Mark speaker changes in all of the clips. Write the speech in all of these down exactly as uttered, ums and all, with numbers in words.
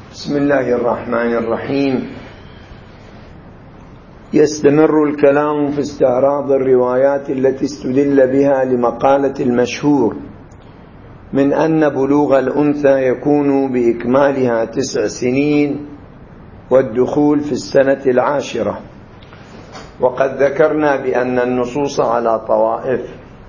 Speaker 1: بسم الله الرحمن الرحيم. يستمر الكلام في استعراض الروايات التي استدل بها لمقالة المشهور من أن بلوغ الأنثى يكون بإكمالها تسع سنين والدخول في السنة العاشرة. وقد ذكرنا بأن النصوص على طوائف،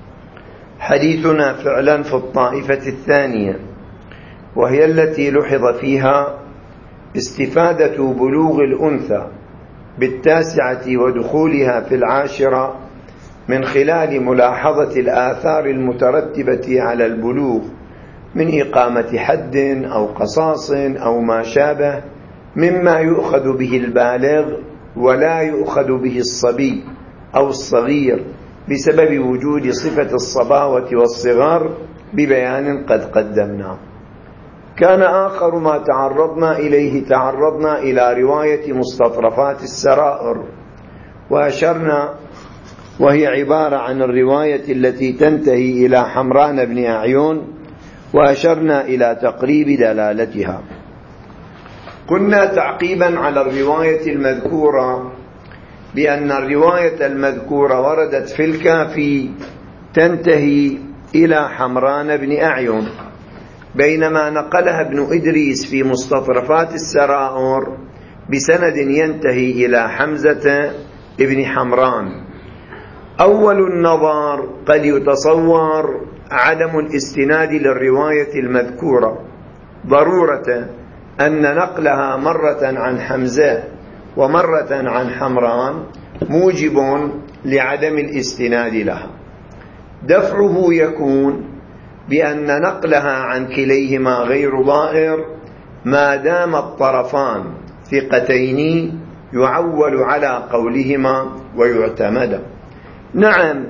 Speaker 1: حديثنا فعلا في الطائفة الثانية، وهي التي لحظ فيها استفادة بلوغ الأنثى بالتاسعة ودخولها في العاشرة من خلال ملاحظة الآثار المترتبة على البلوغ من إقامة حد أو قصاص أو ما شابه، مما يؤخذ به البالغ ولا يؤخذ به الصبي أو الصغير بسبب وجود صفة الصباوة والصغار ببيان قد قدمناه. كان آخر ما تعرضنا إليه تعرضنا إلى رواية مستطرفات السرائر، وأشرنا وهي عبارة عن الرواية التي تنتهي إلى حمران بن أعين، وأشرنا إلى تقريب دلالتها. قلنا تعقيبا على الرواية المذكورة بأن الرواية المذكورة وردت في الكافي تنتهي إلى حمران بن أعين، بينما نقلها ابن إدريس في مستطرفات السرائر بسند ينتهي إلى حمزة ابن حمران. أول النظر قد يتصور عدم الاستناد للرواية المذكورة، ضرورة أن نقلها مرة عن حمزة ومرة عن حمران موجب لعدم الاستناد لها. دفعه يكون بأن نقلها عن كليهما غير ضائر ما دام الطرفان ثقتين يعول على قولهما ويعتمد. نعم،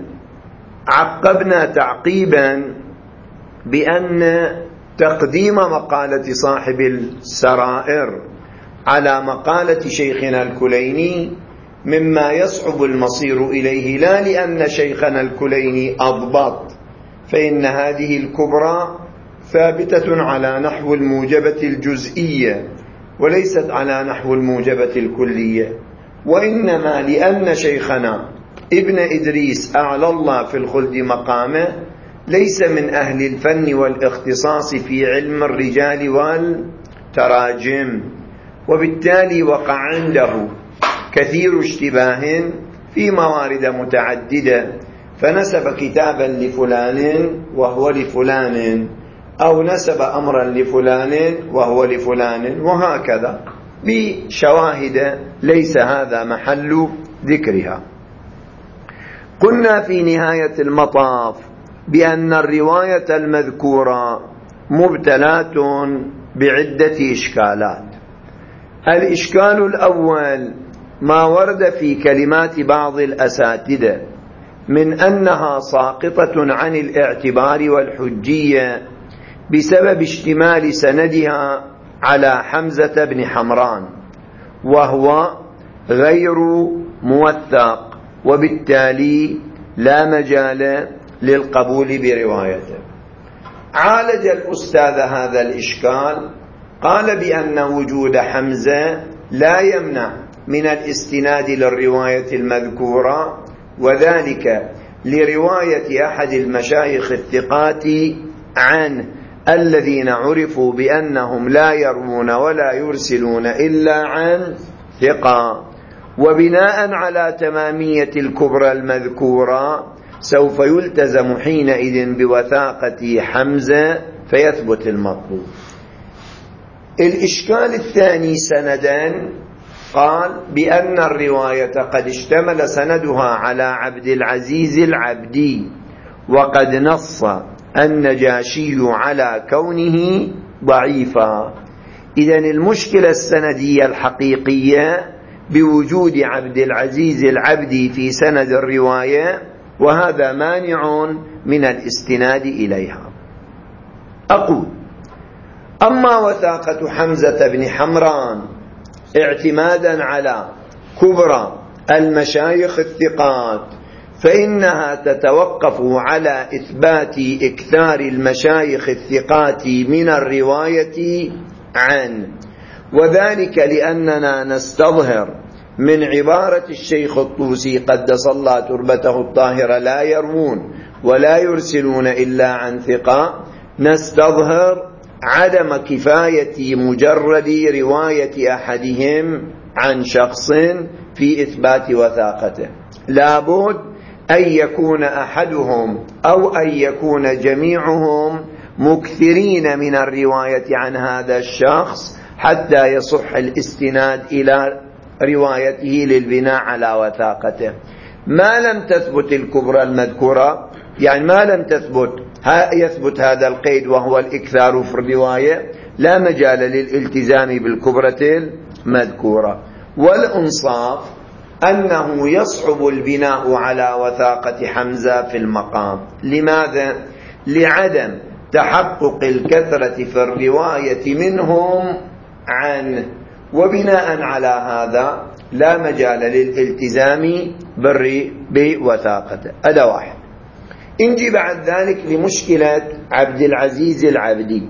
Speaker 1: عقبنا تعقيبا بأن تقديم مقالة صاحب السرائر على مقالة شيخنا الكليني مما يصعب المصير إليه، لا لأن شيخنا الكليني أضبط، فإن هذه الكبرى ثابتة على نحو الموجبة الجزئية وليست على نحو الموجبة الكلية، وإنما لأن شيخنا ابن إدريس أعلى الله في الخلد مقامه ليس من أهل الفن والاختصاص في علم الرجال والتراجم، وبالتالي وقع عنده كثير اشتباه في موارد متعددة، فنسب كتابا لفلان وهو لفلان، أو نسب أمرا لفلان وهو لفلان، وهكذا بشواهد ليس هذا محل ذكرها. قلنا في نهاية المطاف بأن الرواية المذكورة مبتلات بعدة إشكالات. الإشكال الأول ما ورد في كلمات بعض الأساتذة من أنها ساقطة عن الاعتبار والحجية بسبب اشتمال سندها على حمزة بن حمران، وهو غير موثق، وبالتالي لا مجال للقبول بروايته. عالج الأستاذ هذا الإشكال، قال بأن وجود حمزة لا يمنع من الاستناد للرواية المذكورة، وذلك لرواية أحد المشايخ الثقات عنه الذين عرفوا بأنهم لا يروون ولا يرسلون إلا عن ثقة. وبناء على تمامية الكبرى المذكورة سوف يلتزم حينئذ بوثاقة حمزة فيثبت المطلوب. الإشكال الثاني سندا، قال بأن الرواية قد اشتمل سندها على عبد العزيز العبدي، وقد نص النجاشي على كونه ضعيفا. إذن المشكلة السندية الحقيقية بوجود عبد العزيز العبدي في سند الرواية، وهذا مانع من الاستناد إليها. أقول: أما وثاقة حمزة بن حمران اعتمادا على كبرى المشايخ الثقات فإنها تتوقف على إثبات إكثار المشايخ الثقات من الرواية عنه، وذلك لأننا نستظهر من عبارة الشيخ الطوسي قدس الله تربته الطاهرة لا يروون ولا يرسلون إلا عن ثقة، نستظهر عدم كفاية مجرد رواية أحدهم عن شخص في إثبات وثاقته، لابد أن يكون أحدهم أو أن يكون جميعهم مكثرين من الرواية عن هذا الشخص حتى يصح الاستناد إلى روايته للبناء على وثاقته. ما لم تثبت الكبرى المذكورة، يعني ما لم تثبت يثبت هذا القيد وهو الإكثار في الرواية، لا مجال للالتزام بالكبرى المذكورة. والإنصاف أنه يصعب البناء على وثاقة حمزة في المقام. لماذا؟ لعدم تحقق الكثرة في الرواية منهم عنه، وبناء على هذا لا مجال للالتزام بوثاقته. هذا واحد. انجي بعد ذلك لمشكلة عبد العزيز العبدي.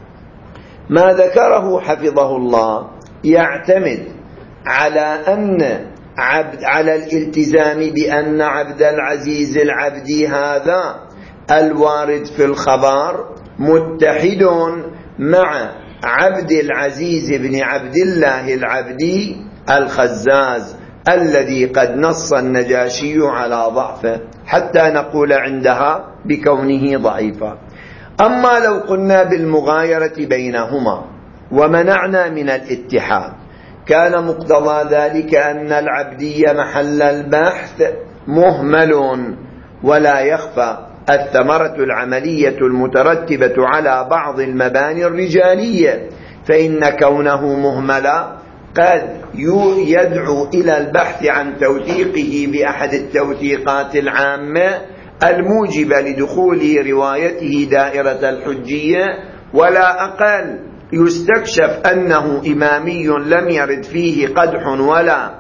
Speaker 1: ما ذكره حفظه الله يعتمد على أن عبد على الالتزام بأن عبد العزيز العبدي هذا الوارد في الخبر متحد مع عبد العزيز بن عبد الله العبدي الخزاز الذي قد نص النجاشي على ضعفه، حتى نقول عندها بكونه ضعيفا. أما لو قلنا بالمغايرة بينهما ومنعنا من الاتحاد، كان مقتضى ذلك أن العبدي محل البحث مهمل، ولا يخفى الثمرة العملية المترتبة على بعض المباني الرجالية، فإن كونه مهملا قد يدعو إلى البحث عن توثيقه بأحد التوثيقات العامة الموجبة لدخول روايته دائرة الحجية، ولا أقل يستكشف أنه إمامي لم يرد فيه قدح ولا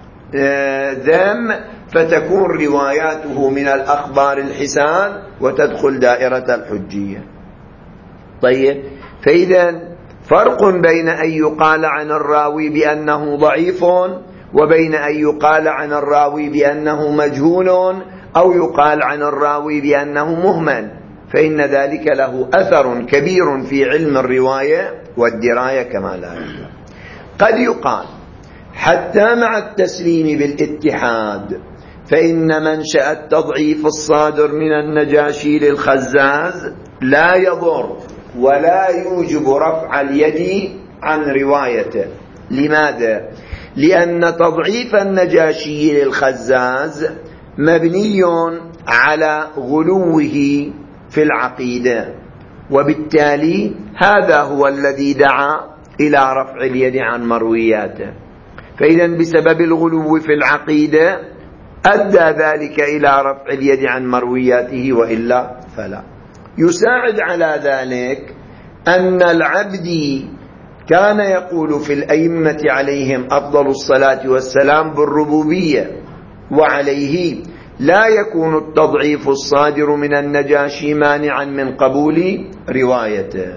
Speaker 1: ذم، فتكون رواياته من الأخبار الحسان وتدخل دائرة الحجية. طيب، فإذا فرق بين أن يقال عن الراوي بأنه ضعيف وبين أن يقال عن الراوي بأنه مجهول أو يقال عن الراوي بأنه مهمل، فإن ذلك له أثر كبير في علم الرواية والدراية كما لا يعلم. قد يقال حتى مع التسليم بالاتحاد فإن منشأ التضعيف الصادر من النجاشي للخزاز لا يضر ولا يوجب رفع اليد عن روايته. لماذا؟ لأن تضعيف النجاشي للخزاز مبني على غلوه في العقيدة، وبالتالي هذا هو الذي دعا إلى رفع اليد عن مروياته. فإذا بسبب الغلو في العقيدة أدى ذلك إلى رفع اليد عن مروياته، وإلا فلا. يساعد على ذلك أن العبدي كان يقول في الأئمة عليهم أفضل الصلاة والسلام بالربوبية، وعليه لا يكون التضعيف الصادر من النجاشي مانعا من قبول روايته،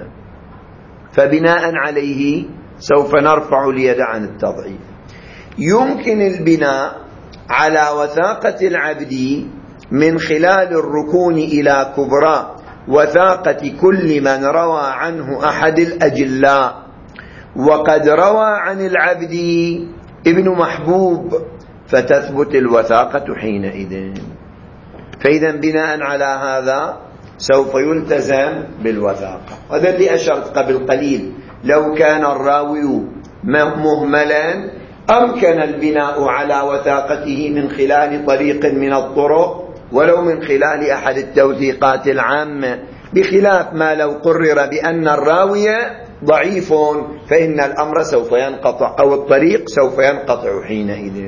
Speaker 1: فبناء عليه سوف نرفع اليد عن التضعيف. يمكن البناء على وثاقة العبد من خلال الركون إلى كبرى وثاقة كل من روى عنه أحد الأجلاء، وقد روى عن العبد ابن محبوب فتثبت الوثاقة حينئذ. فإذا بناء على هذا سوف يلتزم بالوثاقة. هذا اللي أشرت قبل قليل، لو كان الراوي مهملا أمكن البناء على وثاقته من خلال طريق من الطرق ولو من خلال أحد التوثيقات العامة، بخلاف ما لو قرر بأن الراوي ضعيف فإن الأمر سوف ينقطع أو الطريق سوف ينقطع حينئذ.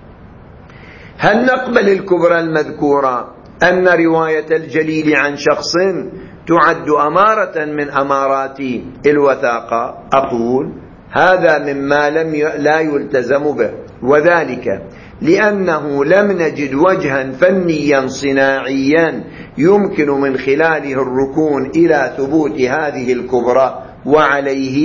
Speaker 1: هل نقبل الكبرى المذكورة أن رواية الجليل عن شخص تعد أمارة من أمارات الوثاقة؟ أقول هذا مما لم ي... لا يلتزم به، وذلك لأنه لم نجد وجها فنيا صناعيا يمكن من خلاله الركون إلى ثبوت هذه الكبرى، وعليه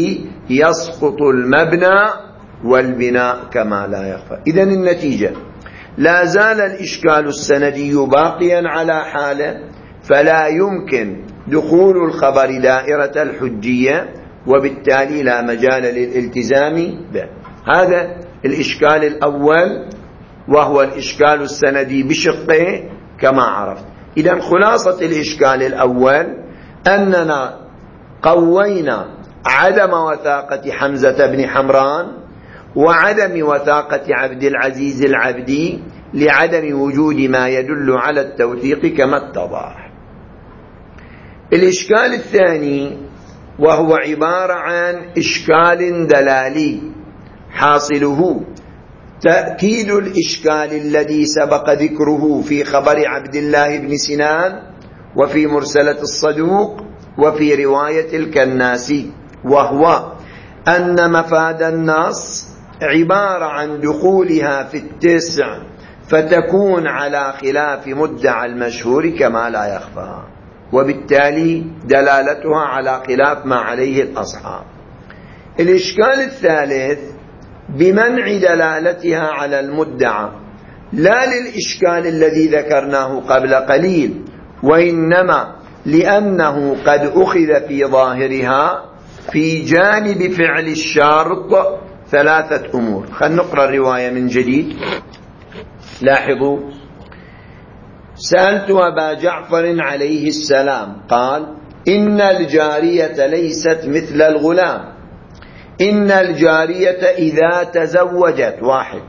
Speaker 1: يسقط المبنى والبناء كما لا يخفى. إذن النتيجة لا زال الإشكال السندي باقيا على حاله، فلا يمكن دخول الخبر دائرة الحجية، وبالتالي لا مجال للالتزام به. هذا الإشكال الأول، وهو الإشكال السندي بشقه كما عرفت. إذن خلاصة الإشكال الأول أننا قوينا عدم وثاقة حمزة بن حمران وعدم وثاقة عبد العزيز العبدي لعدم وجود ما يدل على التوثيق كما اتضح. الإشكال الثاني وهو عبارة عن إشكال دلالي، حاصله تأكيد الإشكال الذي سبق ذكره في خبر عبد الله بن سنان وفي مرسلة الصدوق وفي رواية الكناسي، وهو أن مفاد النص عبارة عن دخولها في التسع فتكون على خلاف مدعى المشهور كما لا يخفى، وبالتالي دلالتها على خلاف ما عليه الأصحاب. الإشكال الثالث بمنع دلالتها على المدعى، لا للإشكال الذي ذكرناه قبل قليل، وإنما لأنه قد أخذ في ظاهرها في جانب فعل الشرط ثلاثة أمور. خلينا نقرأ الرواية من جديد. لاحظوا: سألت أبا جعفر عليه السلام قال: إن الجارية ليست مثل الغلام. إن الجارية إذا تزوجت واحد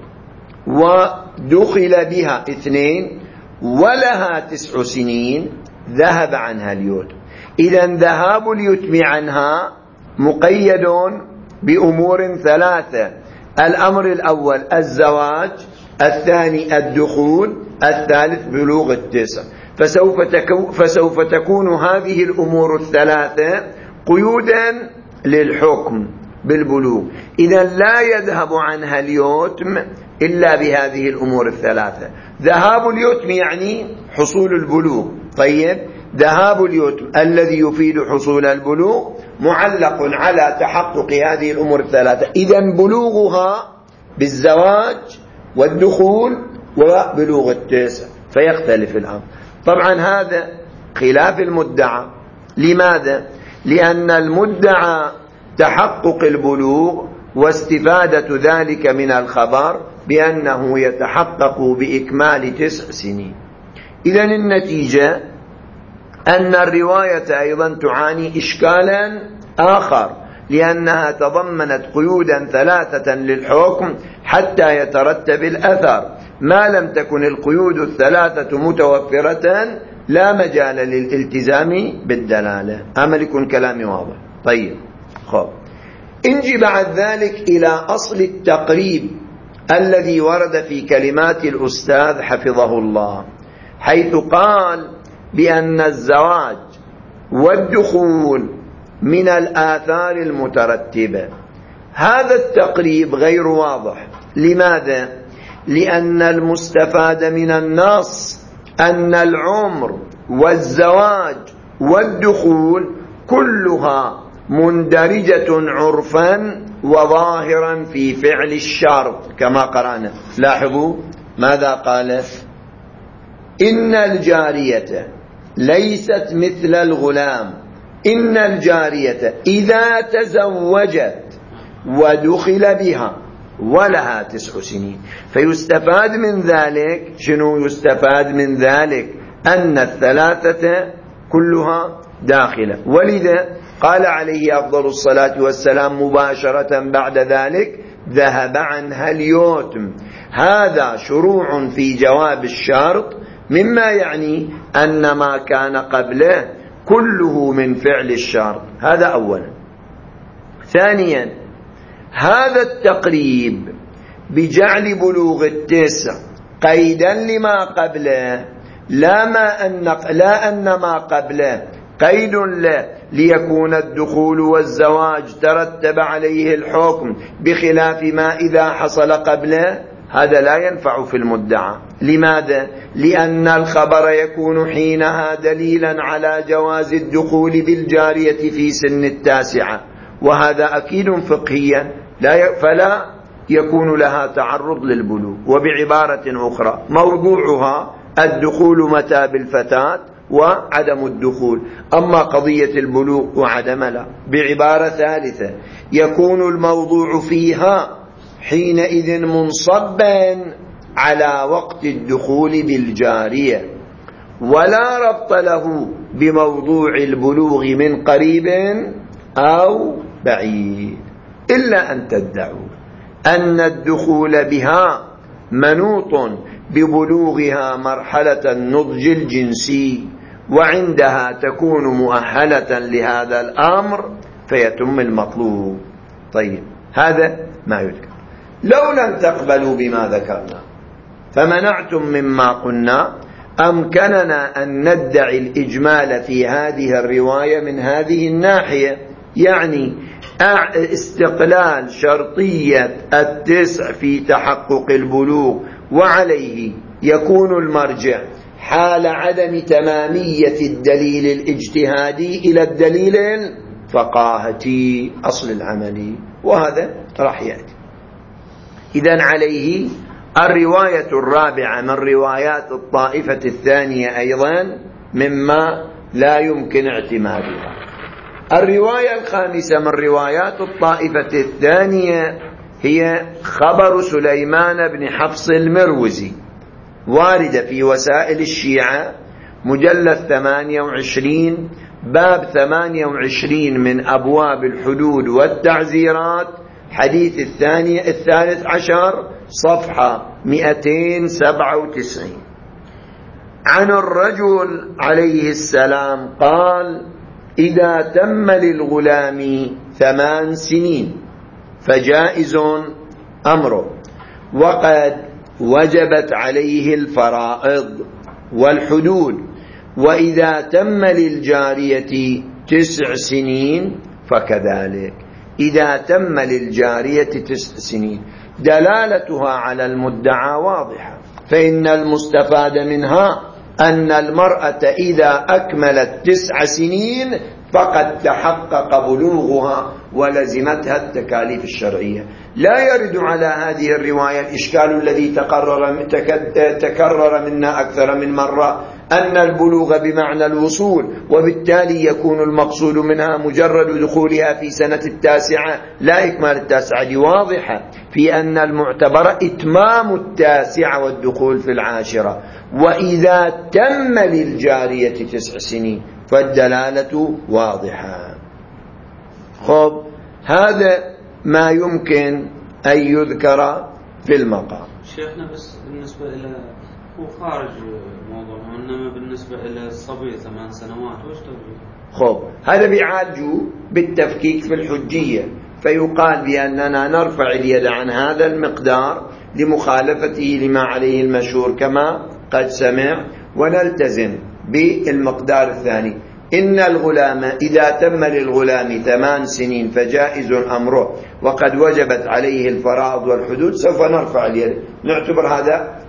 Speaker 1: ودخل بها اثنين ولها تسع سنين ذهب عنها اليتم. إذن ذهاب اليتم عنها مقيد بأمور ثلاثة: الأمر الأول الزواج، الثاني الدخول، الثالث بلوغ التسع. فسوف, تكو فسوف تكون هذه الأمور الثلاثة قيودا للحكم بالبلوغ. إذا لا يذهب عنها اليتم إلا بهذه الأمور الثلاثة. ذهاب اليتم يعني حصول البلوغ. طيب، ذهاب اليتم الذي يفيد حصول البلوغ معلق على تحقق هذه الأمور الثلاثة. إذا بلوغها بالزواج والدخول وبلوغ التسع، فيختلف الأمر. طبعا هذا خلاف المدعى. لماذا؟ لأن المدعى تحقق البلوغ واستفادة ذلك من الخبر بأنه يتحقق بإكمال تسع سنين. إذن النتيجة أن الرواية أيضا تعاني إشكالا آخر، لأنها تضمنت قيودا ثلاثة للحكم حتى يترتب الأثر. ما لم تكن القيود الثلاثة متوفرة لا مجال للالتزام بالدلالة. أمل يكون كلامي واضح. طيب، خب انجي بعد ذلك إلى أصل التقريب الذي ورد في كلمات الأستاذ حفظه الله، حيث قال بأن الزواج والدخول من الآثار المترتبة. هذا التقريب غير واضح. لماذا؟ لأن المستفاد من النص أن العمر والزواج والدخول كلها مندرجة عرفا وظاهرا في فعل الشرط كما قرأنا. لاحظوا ماذا قال: إن الجارية ليست مثل الغلام. إن الجارية إذا تزوجت ودخل بها ولها تسع سنين. فيستفاد من ذلك شنو؟ يستفاد من ذلك أن الثلاثة كلها داخلة. ولذا قال عليه أفضل الصلاة والسلام مباشرة بعد ذلك: ذهب عنها اليتم. هذا شروع في جواب الشرط، مما يعني أن ما كان قبله كله من فعل الشرط. هذا أولا. ثانيا، هذا التقريب بجعل بلوغ التسع قيدا لما قبله، لا, ما أن لا أن ما قبله قيد له ليكون الدخول والزواج ترتب عليه الحكم بخلاف ما إذا حصل قبله، هذا لا ينفع في المدعى. لماذا؟ لأن الخبر يكون حينها دليلا على جواز الدخول بالجارية في سن التاسعة، وهذا أكيد فقهيا لا فلا يكون لها تعرض للبلوغ. وبعبارة أخرى موضوعها الدخول متى بالفتاة وعدم الدخول، أما قضية البلوغ وعدم لا. بعبارة ثالثة يكون الموضوع فيها حينئذ منصبا على وقت الدخول بالجارية، ولا ربط له بموضوع البلوغ من قريب أو بعيد، إلا أن تدعوا أن الدخول بها منوط ببلوغها مرحلة النضج الجنسي، وعندها تكون مؤهلة لهذا الأمر فيتم المطلوب. طيب هذا ما يذكر. لو لم تقبلوا بما ذكرنا فمنعتم مما قلنا، أمكننا أن ندعي الإجمال في هذه الرواية من هذه الناحية، يعني استقلال شرطية التسع في تحقق البلوغ، وعليه يكون المرجع حال عدم تمامية الدليل الاجتهادي إلى الدليل الفقاهتي أصل العملي، وهذا راح يأتي. إذن عليه الرواية الرابعة من روايات الطائفة الثانية أيضا مما لا يمكن اعتمادها. الرواية الخامسة من روايات الطائفة الثانية هي خبر سليمان بن حفص المروزي، واردة في وسائل الشيعة مجلد ثمانية وعشرين باب ثمانية وعشرين من أبواب الحدود والتعزيرات، حديث الثاني الثالث عشر صفحة مئتين وسبعة وتسعين. عن الرجل عليه السلام قال: إذا تم للغلام ثمان سنين فجائز أمره، وقد وجبت عليه الفرائض والحدود، وإذا تم للجارية تسع سنين فكذلك. إذا تم للجارية تسع سنين دلالتها على المدعى واضحة، فإن المستفاد منها أن المرأة إذا أكملت تسع سنين فقد تحقق بلوغها ولزمتها التكاليف الشرعية. لا يرد على هذه الرواية الإشكال الذي تقرر تكرر منا أكثر من مرة، أن البلوغ بمعنى الوصول، وبالتالي يكون المقصود منها مجرد دخولها في سنة التاسعة لا إكمال التاسعة. دي واضحة في أن المعتبر إتمام التاسعة والدخول في العاشرة. وإذا تم للجارية تسع سنين فالدلالة واضحة. خب هذا ما يمكن أن يذكر في المقام.
Speaker 2: شيخنا بس بالنسبة إلى هو خارج موضوع، إنما بالنسبة إلى الصبي ثمان سنوات وش توجيه؟
Speaker 1: خب هذا بيعالجوا بالتفكيك في الحجية، فيقال بأننا نرفع اليد عن هذا المقدار لمخالفته لما عليه المشهور كما قد سمع، ونلتزم بالمقدار الثاني. إن الغلام إذا تم للغلام ثمان سنين فجائز أمره وقد وجبت عليه الفرائض والحدود، سوف نرفع اليد، نعتبر هذا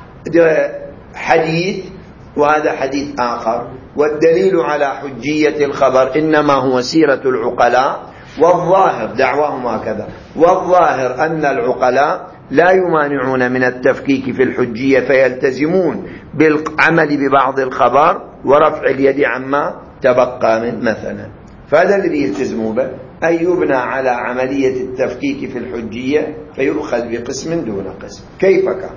Speaker 1: حديث وهذا حديث آخر. والدليل على حجية الخبر إنما هو سيرة العقلاء، والظاهر دعواهم هكذا، والظاهر أن العقلاء لا يمانعون من التفكيك في الحجية، فيلتزمون بالعمل ببعض الخبر ورفع اليد عما تبقى من مثلا. فهذا الذي يلتزموا به أن يبنى على عملية التفكيك في الحجية فيؤخذ بقسم دون قسم. كيف كان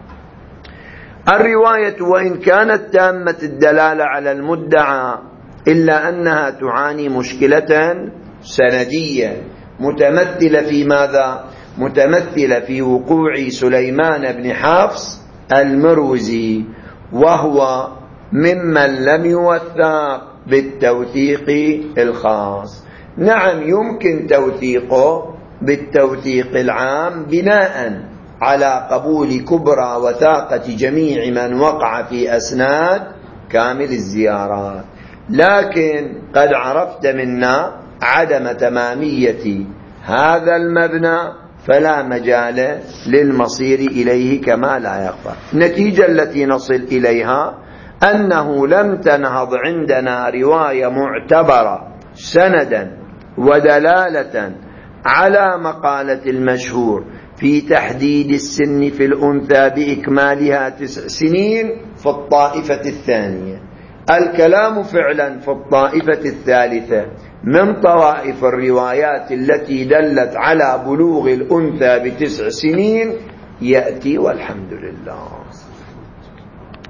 Speaker 1: الرواية وإن كانت تامة الدلالة على المدعى إلا أنها تعاني مشكلة سندية متمثلة في ماذا؟ متمثلة في وقوع سليمان بن حفص المروزي، وهو ممن لم يوثق بالتوثيق الخاص. نعم يمكن توثيقه بالتوثيق العام بناء على قبول كبرى وثاقة جميع من وقع في أسناد كامل الزيارات، لكن قد عرفت منا عدم تمامية هذا المبنى فلا مجال للمصير إليه كما لا يخفى. النتيجة التي نصل إليها أنه لم تنهض عندنا رواية معتبرة سندا ودلالة على مقالة المشهور في تحديد السن في الأنثى بإكمالها تسع سنين في الطائفة الثانية. الكلام فعلا في الطائفة الثالثة من طوائف الروايات التي دلت على بلوغ الأنثى بتسع سنين يأتي والحمد لله.